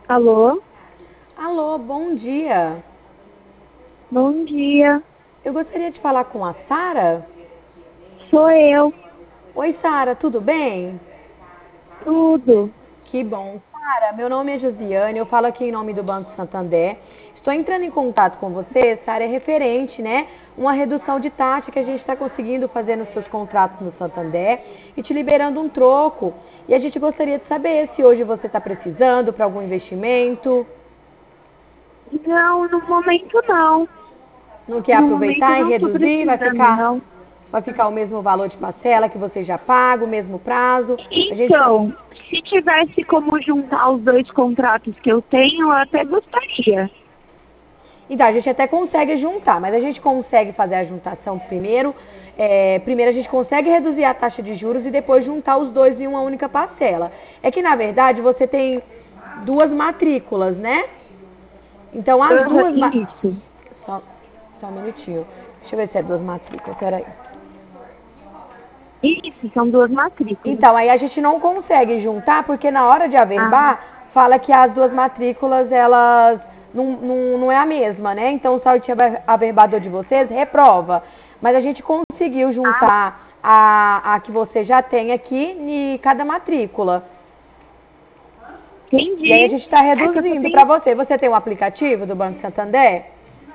Alô? Alô, bom dia. Bom dia. Eu gostaria de falar com a Sara. Sou eu. Oi, Sara, tudo bem? Tudo. Que bom. Sara, meu nome é Josiane, eu falo aqui em nome do Banco Santander. Estou entrando em contato com você, Sara, é referente, né? Uma redução de taxa que a gente está conseguindo fazer nos seus contratos no Santander e te liberando um troco. E a gente gostaria de saber se hoje você está precisando para algum investimento, Não, no momento não. não quer No momento aproveitar e não estou reduzir, precisando, não. vai ficar o mesmo valor de parcela que você já paga, o mesmo prazo. A gente Então, se tivesse como juntar os dois contratos que eu tenho, eu até gostaria. Então, a gente até consegue juntar, mas a gente consegue fazer a juntação primeiro. Primeiro a gente consegue reduzir a taxa de juros e depois juntar os dois em uma única parcela. É que, na verdade, você tem duas matrículas, né? Então, as Aham, duas... isso. Só, só um minutinho. Deixa eu ver se é duas matrículas, peraí. Isso, são duas matrículas. Então, aí a gente não consegue juntar, porque na hora de Ah, averbar, fala que as duas matrículas, elas não é a mesma, né? Então, o site averbador de vocês reprova. Mas a gente conseguiu ah, juntar a que você já tem aqui em cada matrícula. E aí a entendi. gente está É que eu só reduzindo para tenho... você. Você tem um aplicativo do Banco Santander?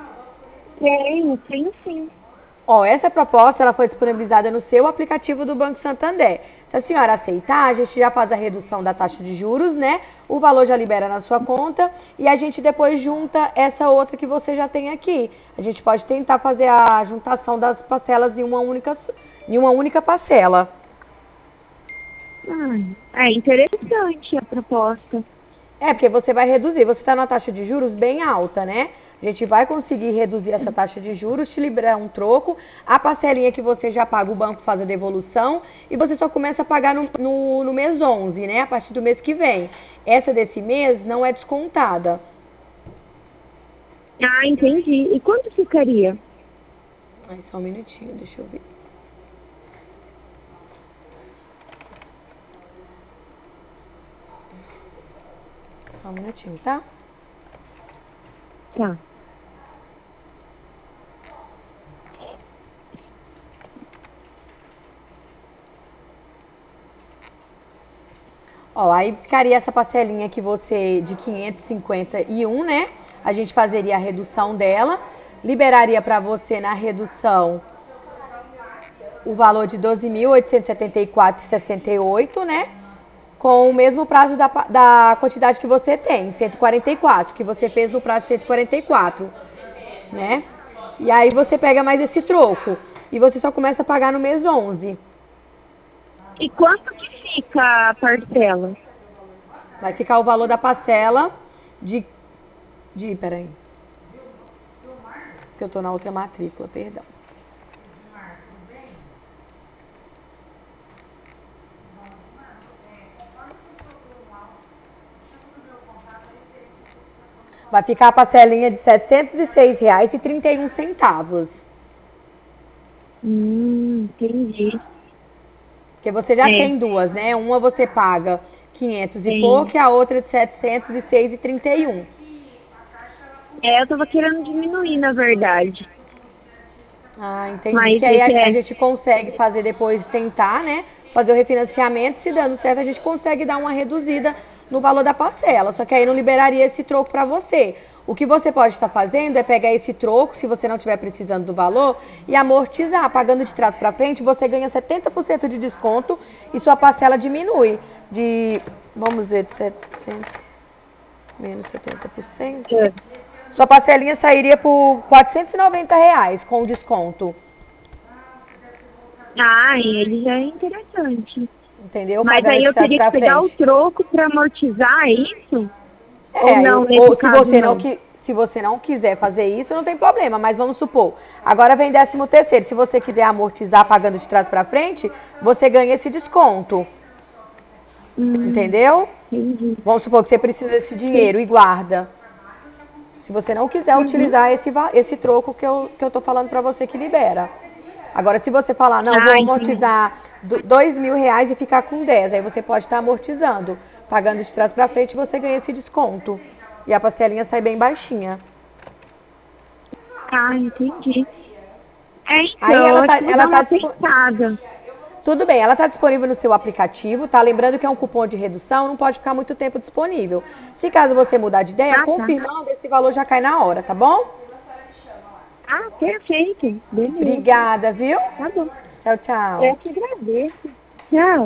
Tenho sim. Ó, essa proposta ela foi disponibilizada no seu aplicativo do Banco Santander. Se a senhora aceitar, a gente já faz a redução da taxa de juros, né? O valor já libera na sua conta e a gente depois junta essa outra que você já tem aqui. A gente pode tentar fazer a juntação das parcelas em uma única parcela. É interessante a proposta. É, porque você vai reduzir. Você está numa taxa de juros bem alta, né? A gente vai conseguir reduzir essa taxa de juros, te liberar um troco. A parcelinha que você já paga, o banco faz a devolução. E você só começa a pagar no mês 11, né? A partir do mês que vem. Essa desse mês não é descontada. Ah, entendi. E quanto ficaria? Ai, só um minutinho, deixa eu ver. Só um minutinho, tá? Tá. Ó, aí ficaria essa parcelinha que você de 551, né? A gente fazeria a redução dela, liberaria para você na redução o valor de 12.874,68, né? Com o mesmo prazo da quantidade que você tem, 144, que você fez no prazo de 144, né? E aí você pega mais esse troco e você só começa a pagar no mês 11. E quanto que fica a parcela? Vai ficar o valor da parcela de peraí, que eu tô na outra matrícula, perdão. Vai ficar a parcelinha de R$ 706,31. Entendi. Porque você já É, tem duas, né? Uma você paga 500 e tem. pouco e a outra de 706,31. É, eu tava querendo diminuir, na verdade. Ah, entendi. Mas Porque aí esse a é. gente consegue fazer depois, tentar, né? Fazer o refinanciamento. Se dando certo, a gente consegue dar uma reduzida no valor da parcela. Só que aí não liberaria esse troco para você. O que você pode estar fazendo é pegar esse troco, se você não estiver precisando do valor, e amortizar. Pagando de trás para frente, você ganha 70% de desconto e sua parcela diminui. De, vamos ver, de 700 menos 70%. É. Sua parcelinha sairia por R$ 490 com o desconto. Ah, ele já é interessante. Entendeu? Mas Pagando aí de eu trás teria que pra pegar o frente. troco para amortizar isso? Ou É, não, aí, nesse ou se caso você não não? que se você não quiser fazer isso, não tem problema, mas vamos supor, agora vem 13º, se você quiser amortizar pagando de trás pra frente, você ganha esse desconto, Hum, entendeu? entendi. Vamos supor que você precisa desse Sim. dinheiro e guarda. Se você não quiser Uhum. utilizar esse troco que eu tô falando pra você que libera. Agora, se você falar, não, vou Ah, entendi. amortizar R$ 2.000 e ficar com 10, aí você pode estar amortizando. Pagando de trás pra frente, você ganha esse desconto. E a parcelinha sai bem baixinha. Ah, entendi. Aí Então, ela acho tá, que vou ela dar tá uma pensada. Tudo bem, ela está disponível no seu aplicativo, tá? Lembrando que é um cupom de redução, não pode ficar muito tempo disponível. Se caso você mudar de ideia, Ah, tá. confirmando, esse valor já cai na hora, tá bom? Ah, perfeito. Beleza. Obrigada, viu? Tá bom. Tchau, tchau. Eu que agradeço. Tchau.